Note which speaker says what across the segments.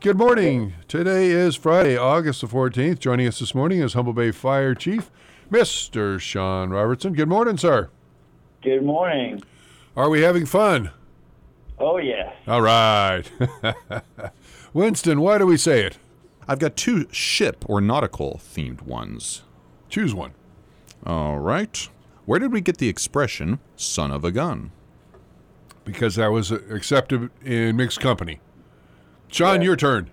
Speaker 1: Good morning. Today is Friday, August the 14th. Joining us this morning is Humboldt Bay Fire Chief, Mr. Sean Robertson. Good morning, sir.
Speaker 2: Good morning.
Speaker 1: Are we having fun?
Speaker 2: Oh, yeah.
Speaker 1: All right. Winston, why do we say it?
Speaker 3: I've got two ship or nautical themed ones.
Speaker 1: Choose one.
Speaker 3: All right. Where did we get the expression, son of a gun?
Speaker 1: Because that was accepted in mixed company. Sean, your turn.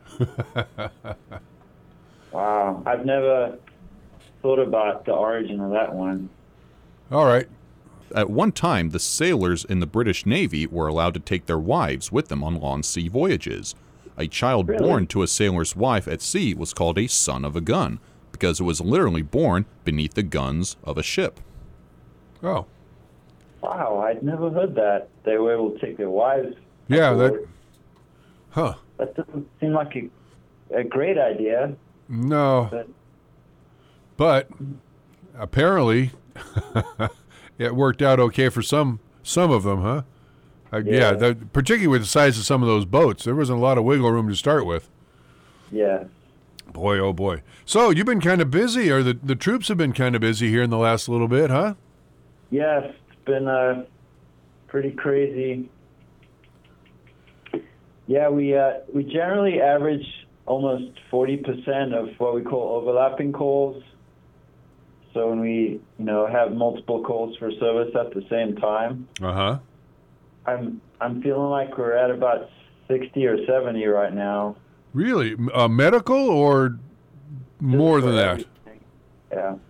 Speaker 2: Wow. I've never thought about the origin of that one.
Speaker 1: All right.
Speaker 3: At one time, the sailors in the British Navy were allowed to take their wives with them on long sea voyages. A child born to a sailor's wife at sea was called a son of a gun, because it was literally born beneath the guns of a ship.
Speaker 1: Oh.
Speaker 2: Wow, I'd never heard that. They were able to take their wives.
Speaker 1: Yeah,
Speaker 2: aboard.
Speaker 1: Huh.
Speaker 2: That doesn't seem like a great idea.
Speaker 1: No. But apparently it worked out okay for some of them, huh? Particularly with the size of some of those boats. There wasn't a lot of wiggle room to start with.
Speaker 2: Yeah.
Speaker 1: Boy, oh boy. So you've been kind of busy, or the troops have been kind of busy here in the last little bit, huh?
Speaker 2: Yes, it's been pretty crazy. Yeah, we generally average almost 40% of what we call overlapping calls. So when we, have multiple calls for service at the same time.
Speaker 1: Uh-huh.
Speaker 2: I'm feeling like we're at about 60 or 70 right now.
Speaker 1: Really? Medical or more than that?
Speaker 2: Everything.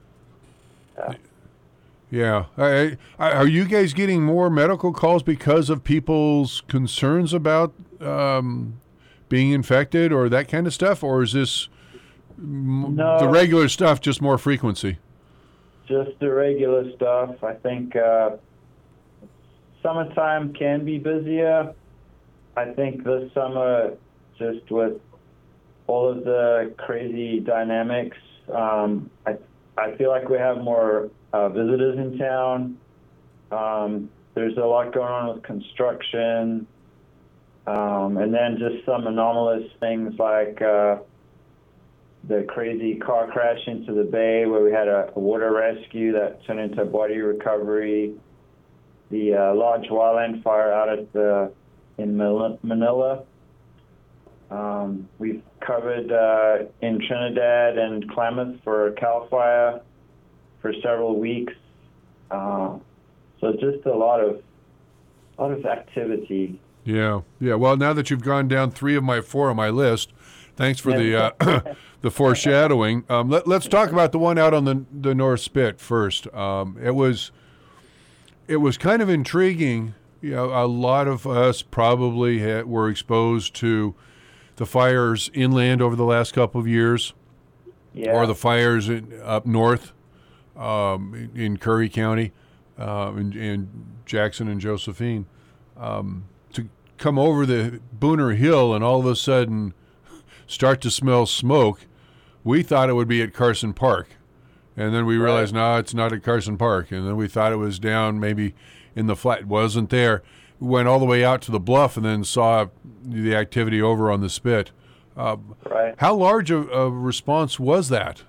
Speaker 1: Yeah. Are you guys getting more medical calls because of people's concerns about being infected or that kind of stuff? Or is this the regular stuff, just more frequency?
Speaker 2: Just the regular stuff. I think summertime can be busier. I think this summer, just with all of the crazy dynamics, I feel like we have more visitors in town. There's a lot going on with construction, and then just some anomalous things like the crazy car crash into the bay where we had a water rescue that turned into body recovery, the large wildland fire out in Manila. We've covered in Trinidad and Klamath for CAL FIRE for several weeks. So just a lot of activity.
Speaker 1: Yeah. Well, now that you've gone down 4 on my list, thanks for the the foreshadowing. Let's talk about the one out on the North Spit first. It was kind of intriguing. A lot of us probably were exposed to the fires inland over the last couple of years, or the fires up north in Curry County, in Jackson and Josephine. To come over the Booner Hill and all of a sudden start to smell smoke, we thought it would be at Carson Park. And then we realized, no, it's not at Carson Park. And then we thought it was down maybe in the flat. It wasn't there. We went all the way out to the bluff and then saw the activity over on the Spit. How large a response was that?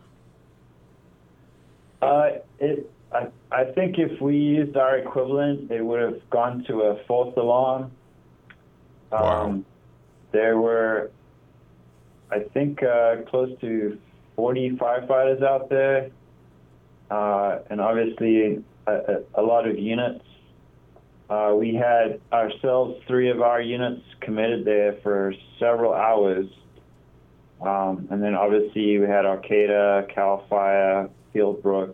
Speaker 2: I think if we used our equivalent, it would have gone to a false alarm.
Speaker 1: Wow.
Speaker 2: There were, I think, close to 40 firefighters out there, and obviously a lot of units. We had ourselves 3 of our units committed there for several hours. And then obviously we had Arcata, CAL FIRE, Fieldbrook,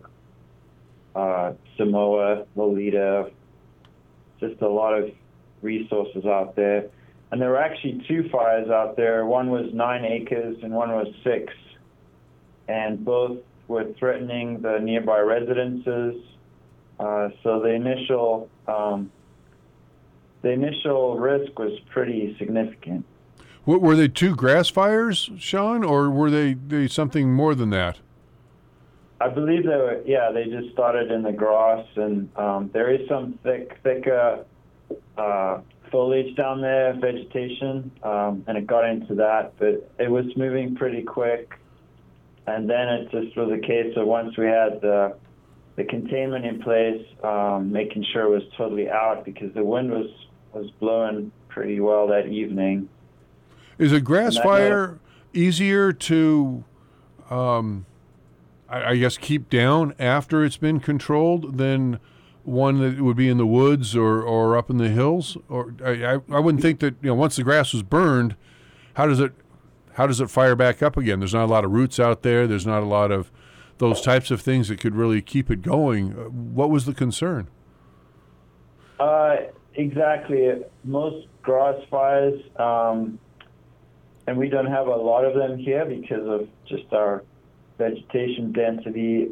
Speaker 2: Samoa, Lolita, just a lot of resources out there. And there were actually 2 fires out there. One was 9 acres and one was 6. And both were threatening the nearby residences. So the initial risk was pretty significant.
Speaker 1: Were they 2 grass fires, Sean, or were they something more than that?
Speaker 2: I believe they were. Yeah, they just started in the grass, and there is some thicker foliage down there, vegetation, and it got into that, but it was moving pretty quick. And then it just was a case of once we had the containment in place, making sure it was totally out because the wind was blowing pretty well that evening.
Speaker 1: Is a grass fire easier to, I guess, keep down after it's been controlled than one that would be in the woods or up in the hills? Or I wouldn't think that, once the grass was burned, how does it fire back up again? There's not a lot of roots out there. There's not a lot of those types of things that could really keep it going. What was the concern?
Speaker 2: Exactly. Most grass fires, and we don't have a lot of them here because of just our vegetation density.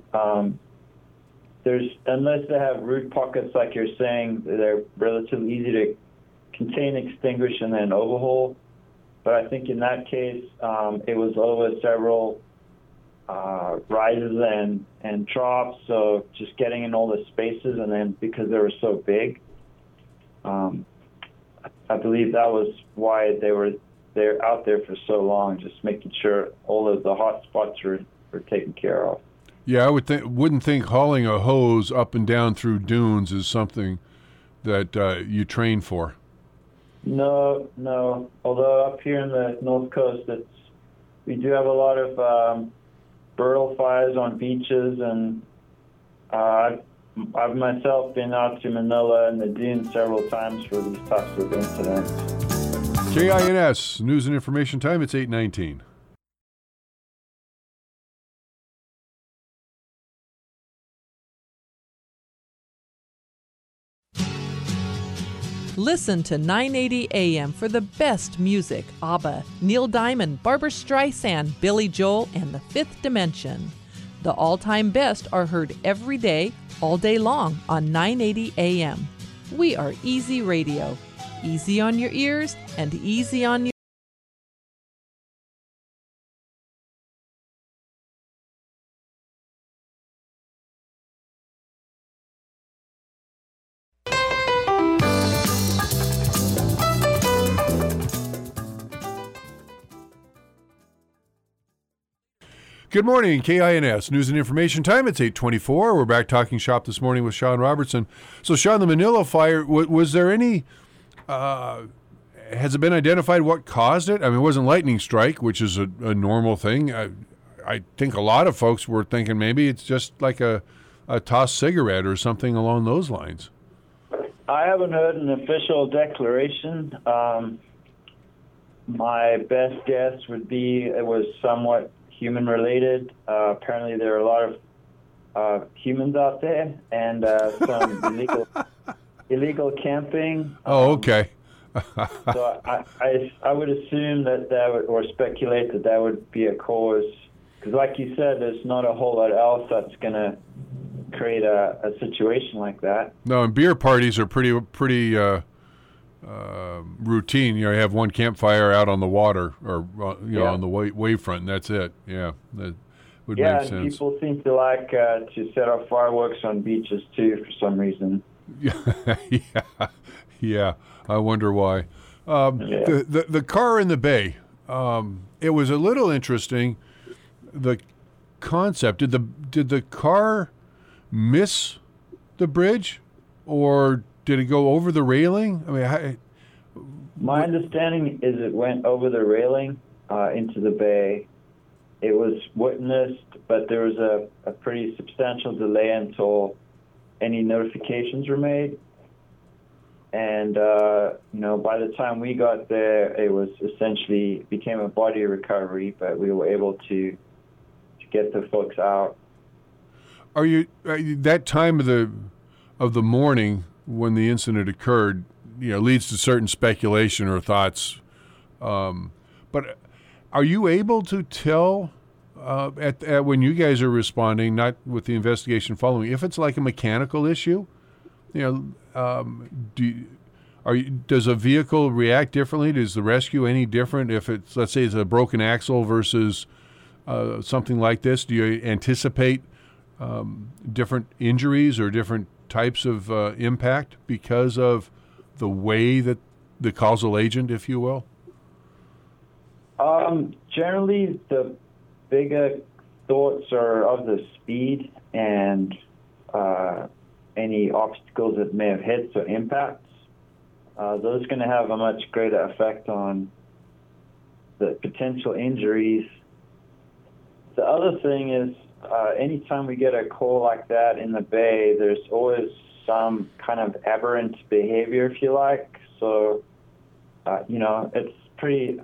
Speaker 2: Unless they have root pockets, like you're saying, they're relatively easy to contain, extinguish, and then overhaul. But I think in that case, it was over several rises and troughs, so just getting in all the spaces, and then because they were so big, I believe that was why they're out there for so long, just making sure all of the hot spots were taken care of.
Speaker 1: Yeah, I wouldn't think hauling a hose up and down through dunes is something that you train for.
Speaker 2: No. Although up here in the North Coast, we do have a lot of burl fires on beaches, and I've myself been out to Manila and the dunes several times for these types of incidents.
Speaker 1: KINS, News and Information Time, it's 8:19.
Speaker 4: Listen to 980 AM for the best music. ABBA, Neil Diamond, Barbra Streisand, Billy Joel, and The Fifth Dimension. The all-time best are heard every day, all day long on 980 AM. We are Easy Radio. Easy on your ears and easy on your...
Speaker 1: Good morning, KINS, News and Information Time. It's 8:24. We're back talking shop this morning with Sean Robertson. So, Sean, the Manila fire, was there any, has it been identified what caused it? I mean, it wasn't lightning strike, which is a normal thing. I think a lot of folks were thinking maybe it's just like a tossed cigarette or something along those lines.
Speaker 2: I haven't heard an official declaration. My best guess would be it was somewhat human related. Apparently there are a lot of humans out there and some illegal camping.
Speaker 1: Okay.
Speaker 2: So I would assume that would, or speculate that would be a cause, because like you said, there's not a whole lot else that's going to create a situation like that.
Speaker 1: No, and beer parties are pretty routine. You have one campfire out on the water or on the wavefront, and that's it. Yeah, that would make sense.
Speaker 2: Yeah, people seem to like to set off fireworks on beaches too for some reason.
Speaker 1: Yeah. I wonder why. The car in the bay. It was a little interesting. The concept. Did the car miss the bridge, or did it go over the railing? I mean,
Speaker 2: my understanding is it went over the railing into the bay. It was witnessed, but there was a pretty substantial delay until any notifications were made. And, by the time we got there, it was essentially became a body recovery, but we were able to get the folks out.
Speaker 1: Are you that time of the morning when the incident occurred, leads to certain speculation or thoughts. But are you able to tell at when you guys are responding, not with the investigation following, if it's like a mechanical issue? Does a vehicle react differently? Does the rescue any different if it's, let's say, it's a broken axle versus something like this? Do you anticipate different injuries or different types of impact because of the way that the causal agent, if you will?
Speaker 2: Generally, the bigger thoughts are of the speed and any obstacles that may have hit or impacts. Those are going to have a much greater effect on the potential injuries. The other thing is, anytime we get a call like that in the bay, there's always some kind of aberrant behavior, if you like. So, it's pretty,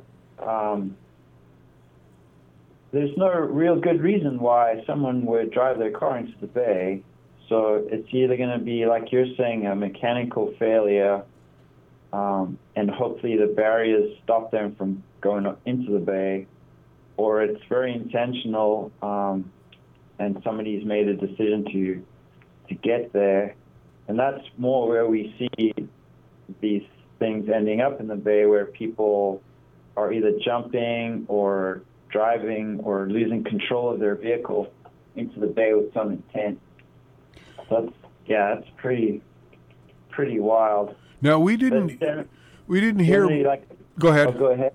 Speaker 2: there's no real good reason why someone would drive their car into the bay. So it's either going to be, like you're saying, a mechanical failure, and hopefully the barriers stop them from going into the bay, or it's very intentional, and somebody's made a decision to get there. And that's more where we see these things ending up in the bay, where people are either jumping or driving or losing control of their vehicle into the bay with some intent. That's pretty wild.
Speaker 1: Now we didn't hear. Go ahead.
Speaker 2: Oh, go ahead.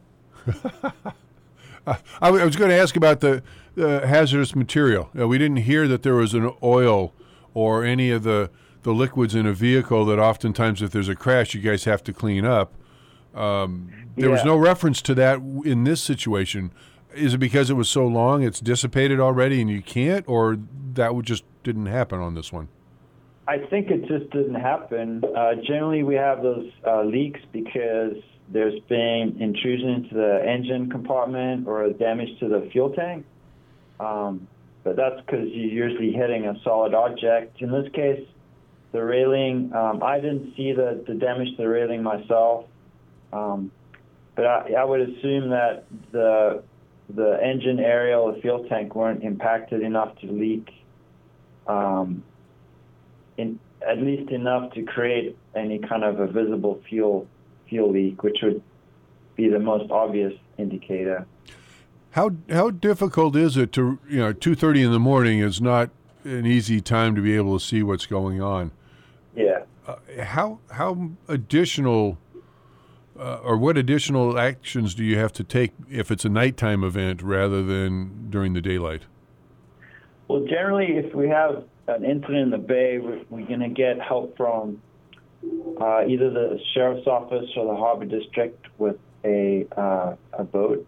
Speaker 1: I was going to ask about the hazardous material. We didn't hear that there was an oil or any of the liquids in a vehicle that oftentimes, if there's a crash, you guys have to clean up. There was no reference to that in this situation. Is it because it was so long, it's dissipated already, and you can't, or that just didn't happen on this one?
Speaker 2: I think it just didn't happen. Generally, we have those leaks because there's been intrusion into the engine compartment or damage to the fuel tank. But that's because you're usually hitting a solid object. In this case, the railing, I didn't see the damage to the railing myself. But I would assume that the engine area or the fuel tank weren't impacted enough to leak, at least enough to create any kind of a visible fuel leak, which would be the most obvious indicator.
Speaker 1: How difficult is it to 2:30 in the morning is not an easy time to be able to see what's going on.
Speaker 2: Yeah.
Speaker 1: How additional or what additional actions do you have to take if it's a nighttime event rather than during the daylight?
Speaker 2: Well, generally, if we have an incident in the bay, we're going to get help from either the sheriff's office or the harbor district with a boat.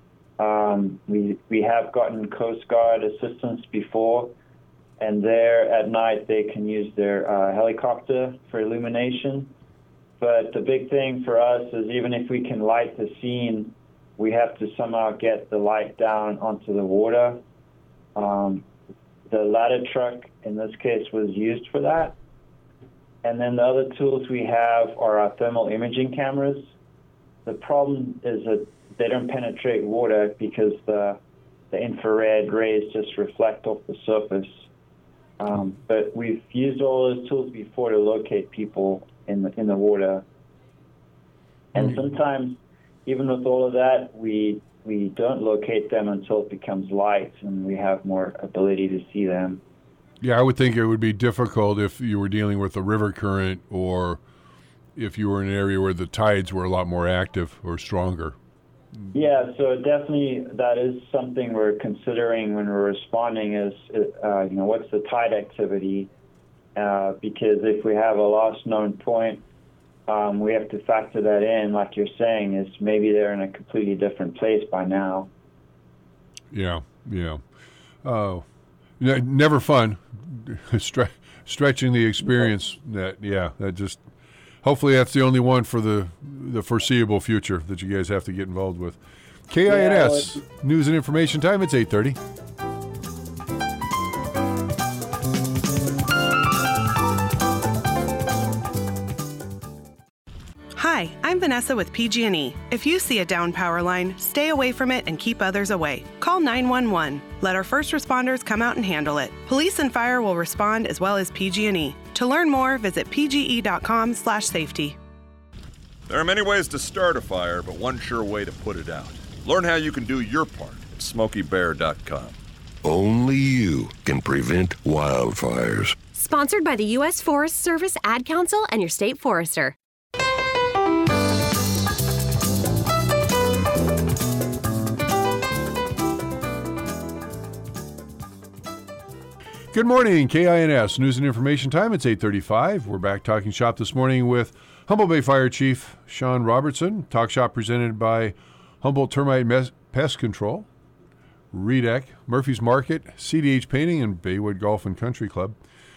Speaker 2: We have gotten Coast Guard assistance before, and there at night they can use their helicopter for illumination. But the big thing for us is even if we can light the scene, we have to somehow get the light down onto the water. The ladder truck, in this case, was used for that. And then the other tools we have are our thermal imaging cameras. The problem is that they don't penetrate water because the infrared rays just reflect off the surface. But we've used all those tools before to locate people in the water. And sometimes, even with all of that, we don't locate them until it becomes light and we have more ability to see them.
Speaker 1: Yeah, I would think it would be difficult if you were dealing with a river current or if you were in an area where the tides were a lot more active or stronger.
Speaker 2: Yeah, so definitely that is something we're considering when we're responding is, what's the tide activity? Because if we have a lost known point, we have to factor that in, like you're saying, is maybe they're in a completely different place by now.
Speaker 1: Yeah. Never fun. Stretching the experience. That just. Hopefully, that's the only one for the foreseeable future that you guys have to get involved with. KINS News and Information Time. It's 8:30.
Speaker 5: Hi, I'm Vanessa with PG&E. If you see a down power line, stay away from it and keep others away. Call 911. Let our first responders come out and handle it. Police and fire will respond as well as PG&E. To learn more, visit pge.com/safety.
Speaker 6: There are many ways to start a fire, but one sure way to put it out. Learn how you can do your part at SmokeyBear.com.
Speaker 7: Only you can prevent wildfires.
Speaker 8: Sponsored by the U.S. Forest Service Ad Council and your state forester.
Speaker 1: Good morning, KINS News and Information Time. It's 8:35. We're back talking shop this morning with Humboldt Bay Fire Chief Sean Robertson. Talk shop presented by Humboldt Termite Pest Control, Redec, Murphy's Market, CDH Painting, and Baywood Golf and Country Club.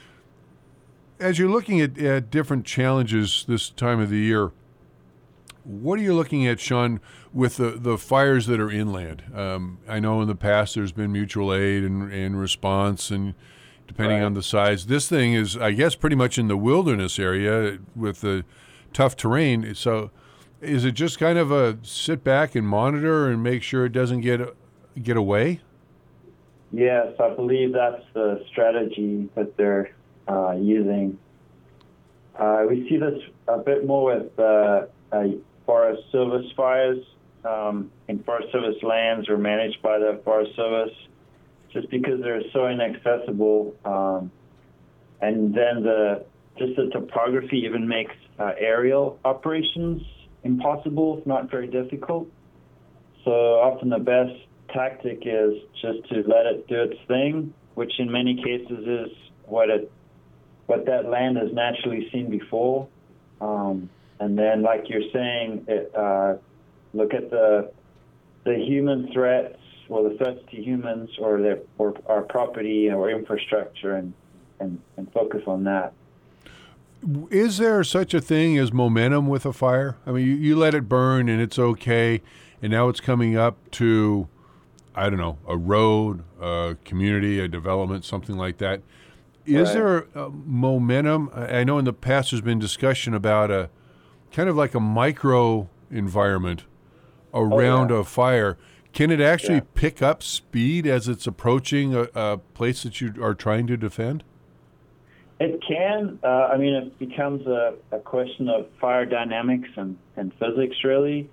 Speaker 1: As you're looking at different challenges this time of the year, what are you looking at, Sean, with the fires that are inland? I know in the past there's been mutual aid and response, and depending on the size. This thing is, I guess, pretty much in the wilderness area with the tough terrain. So is it just kind of a sit back and monitor and make sure it doesn't get away?
Speaker 2: Yes, I believe that's the strategy that they're using. We see this a bit more with Forest Service fires in Forest Service lands or managed by the Forest Service, just because they're so inaccessible, and then the topography even makes aerial operations impossible, if not very difficult. So often the best tactic is just to let it do its thing, which in many cases is what that land has naturally seen before. And then, like you're saying, look at the human threats, or the threats to humans, or our property or infrastructure, and focus on that.
Speaker 1: Is there such a thing as momentum with a fire? I mean, you let it burn and it's okay, and now it's coming up to, I don't know, a road, a community, a development, something like that. Is there a momentum? I know in the past there's been discussion about a kind of like a micro environment around a fire. Can it actually pick up speed as it's approaching a place that you are trying to defend?
Speaker 2: It can. I mean, it becomes a question of fire dynamics and physics, really.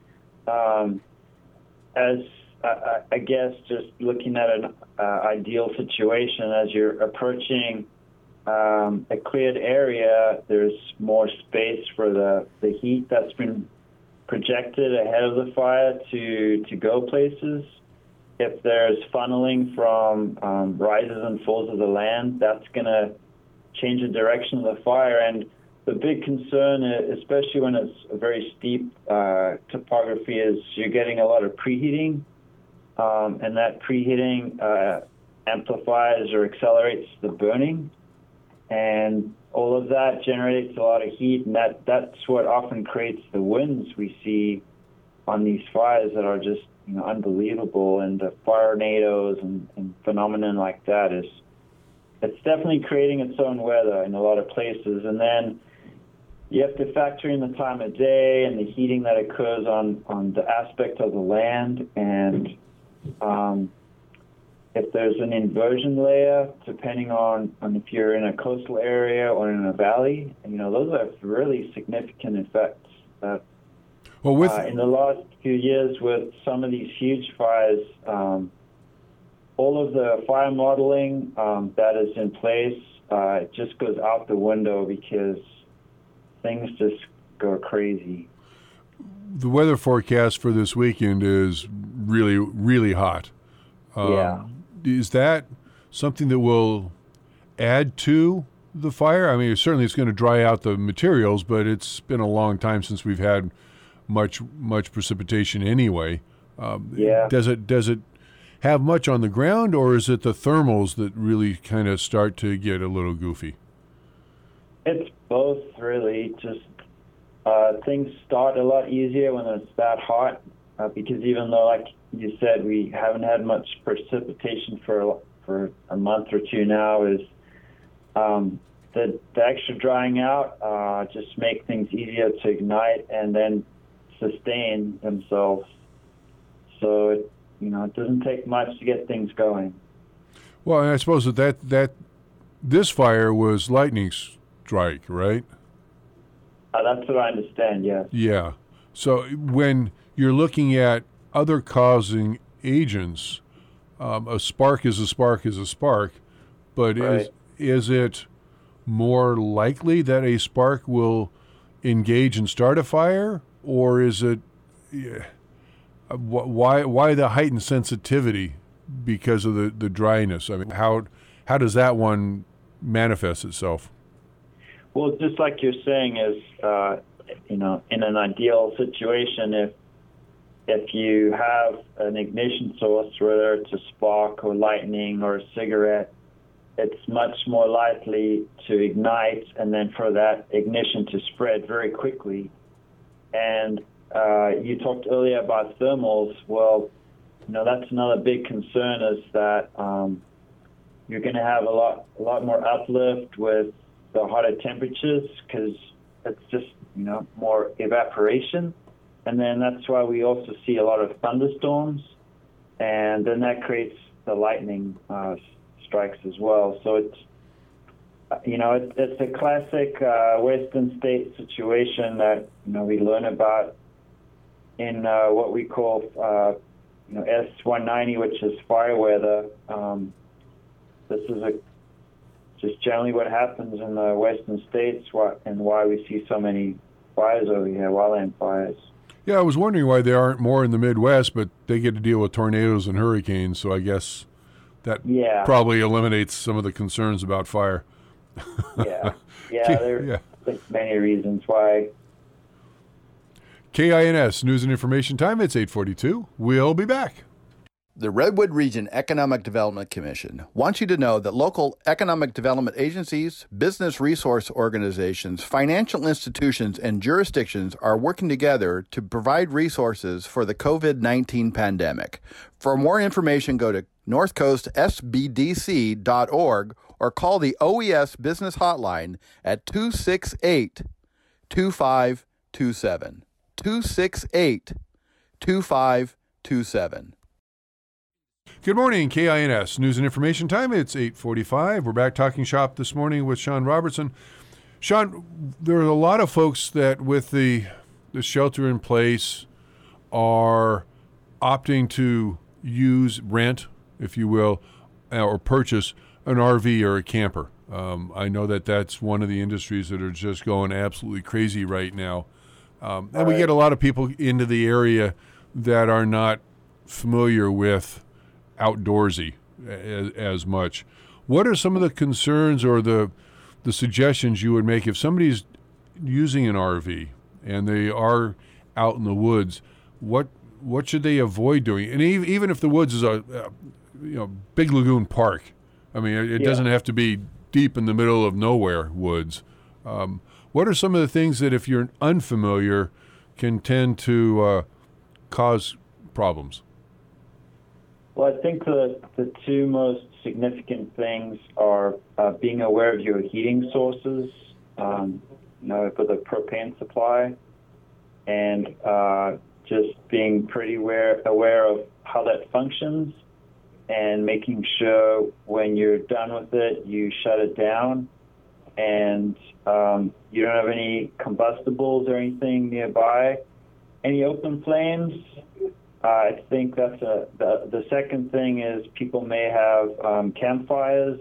Speaker 2: As I guess, just looking at an ideal situation, as you're approaching a cleared area, there's more space for the heat that's been projected ahead of the fire to go places. If there's funneling from rises and falls of the land, that's going to change the direction of the fire. And the big concern, especially when it's a very steep topography, is you're getting a lot of preheating, and that preheating amplifies or accelerates the burning. And all of that generates a lot of heat, and that's what often creates the winds we see on these fires that are just unbelievable. And the fire-nados and phenomenon like that it's definitely creating its own weather in a lot of places. And then you have to factor in the time of day and the heating that occurs on the aspect of the land, and if there's an inversion layer, depending on if you're in a coastal area or in a valley, those are really significant effects.
Speaker 1: Well,
Speaker 2: in the last few years, with some of these huge fires, all of the fire modeling that is in place it just goes out the window because things just go crazy.
Speaker 1: The weather forecast for this weekend is really, really hot. Is that something that will add to the fire? I mean, certainly it's going to dry out the materials, but it's been a long time since we've had much precipitation anyway. Does it have much on the ground, or is it the thermals that really kind of start to get a little goofy?
Speaker 2: It's both, really. Just things start a lot easier when it's that hot, because even though, like you said, we haven't had much precipitation for a month or two now, is the extra drying out just make things easier to ignite and then sustain themselves. So it doesn't take much to get things going.
Speaker 1: Well, and I suppose that this fire was lightning strike, right?
Speaker 2: That's what I understand, yes.
Speaker 1: Yeah. So when you're looking at other causing agents, a spark is a spark is a spark, but is it more likely that a spark will engage and start a fire, or is it why the heightened sensitivity because of the dryness? I mean, how how does that one manifest itself?
Speaker 2: Well, just like you're saying, is in an ideal situation, if you have an ignition source, whether it's a spark or lightning or a cigarette, it's much more likely to ignite and then for that ignition to spread very quickly. And you talked earlier about thermals. Well, that's another big concern, is that you're going to have a lot more uplift with the hotter temperatures, because it's just more evaporation. And then that's why we also see a lot of thunderstorms, and then that creates the lightning strikes as well. So it's a classic Western state situation that we learn about in what we call S190, which is fire weather. This is just generally what happens in the Western states, and why we see so many fires over here, wildland fires.
Speaker 1: Yeah, I was wondering why there aren't more in the Midwest, but they get to deal with tornadoes and hurricanes, so I guess that probably eliminates some of the concerns about fire.
Speaker 2: There are many reasons why.
Speaker 1: KINS News and Information Time, it's 8:42. We'll be back.
Speaker 8: The Redwood Region Economic Development Commission wants you to know that local economic development agencies, business resource organizations, financial institutions, and jurisdictions are working together to provide resources for the COVID-19 pandemic. For more information, go to northcoastsbdc.org or call the OES Business Hotline at 268-2527. 268-2527.
Speaker 1: Good morning, KINS News and Information Time. It's 8:45. We're back talking shop this morning with Sean Robertson. Sean, there are a lot of folks that with the shelter in place are opting to rent, if you will, or purchase an RV or a camper. I know that that's one of the industries that are just going absolutely crazy right now. And we get a lot of people into the area that are not familiar with outdoorsy as much. What are some of the concerns or the suggestions you would make if somebody's using an RV and they are out in the woods? What should they avoid doing? And even if the woods is a Big Lagoon Park, I mean, it doesn't have to be deep in the middle of nowhere woods. What are some of the things that, if you're unfamiliar, can tend to cause problems?
Speaker 2: Well, I think the two most significant things are being aware of your heating sources, for the propane supply, and just being pretty aware of how that functions, and making sure when you're done with it, you shut it down, and you don't have any combustibles or anything nearby. Any open flames? I think that's the second thing is people may have campfires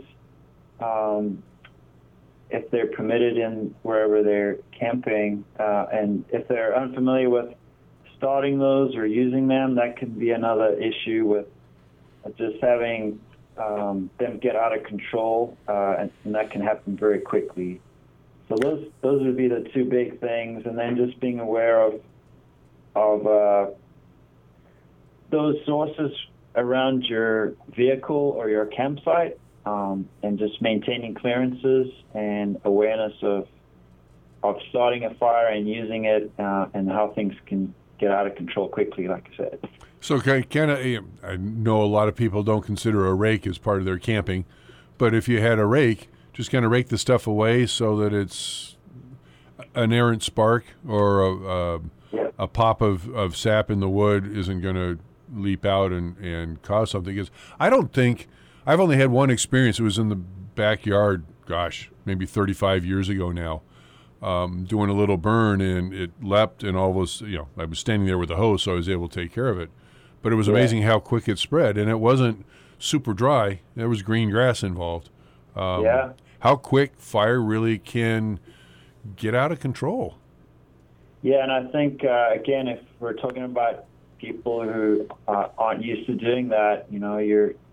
Speaker 2: if they're permitted in wherever they're camping. And if they're unfamiliar with starting those or using them, that could be another issue with just having them get out of control, and that can happen very quickly. So those would be the two big things, and then just being aware of those sources around your vehicle or your campsite, and just maintaining clearances and awareness of starting a fire and using it, and how things can get out of control quickly, like I said.
Speaker 1: So I know a lot of people don't consider a rake as part of their camping, but if you had a rake, just kind of rake the stuff away so that it's an errant spark or a pop of sap in the wood isn't going to leap out and cause something. Because I've only had one experience. It was in the backyard, maybe 35 years ago now, doing a little burn, and it leapt, and all was, I was standing there with the hose, so I was able to take care of it. But it was amazing how quick it spread, and it wasn't super dry. There was green grass involved. How quick fire really can get out of control.
Speaker 2: Yeah, and I think, again, if we're talking about people who aren't used to doing that, you're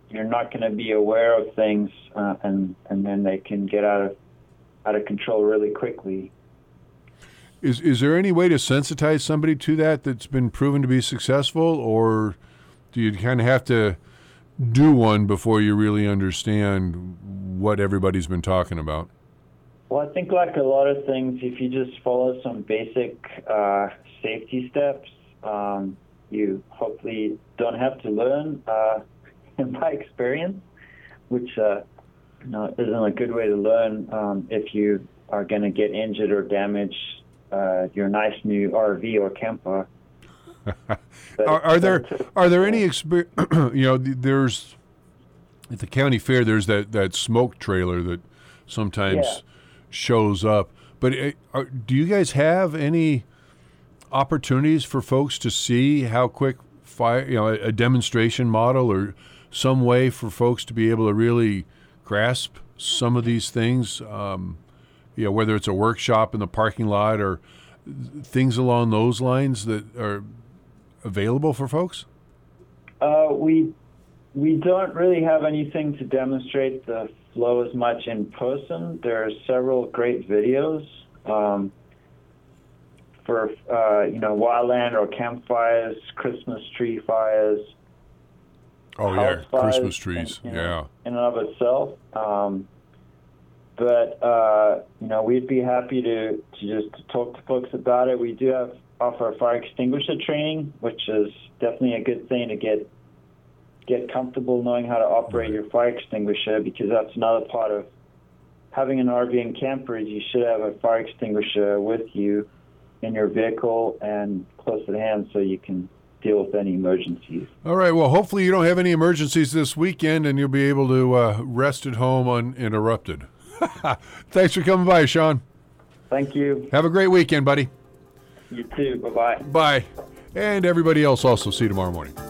Speaker 2: you're not going to be aware of things, and then they can get out of control really quickly.
Speaker 1: Is there any way to sensitize somebody to that that's been proven to be successful, or do you kind of have to do one before you really understand what everybody's been talking about?
Speaker 2: Well, I think like a lot of things, if you just follow some basic safety steps, you hopefully don't have to learn by experience, which isn't a good way to learn if you are going to get injured or damage your nice new RV or camper.
Speaker 1: Are there any there's at the county fair, there's that smoke trailer that sometimes shows up, but do you guys have any opportunities for folks to see how quick fire, a demonstration model or some way for folks to be able to really grasp some of these things, whether it's a workshop in the parking lot or things along those lines that are available for folks?
Speaker 2: We don't really have anything to demonstrate the flow as much in person. There are several great videos for wildland or campfires, Christmas tree fires.
Speaker 1: Oh yeah, Christmas trees.
Speaker 2: In and of itself. But we'd be happy to just talk to folks about it. We do offer fire extinguisher training, which is definitely a good thing to get comfortable knowing how to operate your fire extinguisher, because that's another part of having an RV and camper is you should have a fire extinguisher with you in your vehicle and close at hand so you can deal with any emergencies.
Speaker 1: All right. Well, hopefully you don't have any emergencies this weekend and you'll be able to rest at home uninterrupted. Thanks for coming by, Sean.
Speaker 2: Thank you.
Speaker 1: Have a great weekend, buddy.
Speaker 2: You too. Bye-bye.
Speaker 1: Bye. And everybody else also, see you tomorrow morning.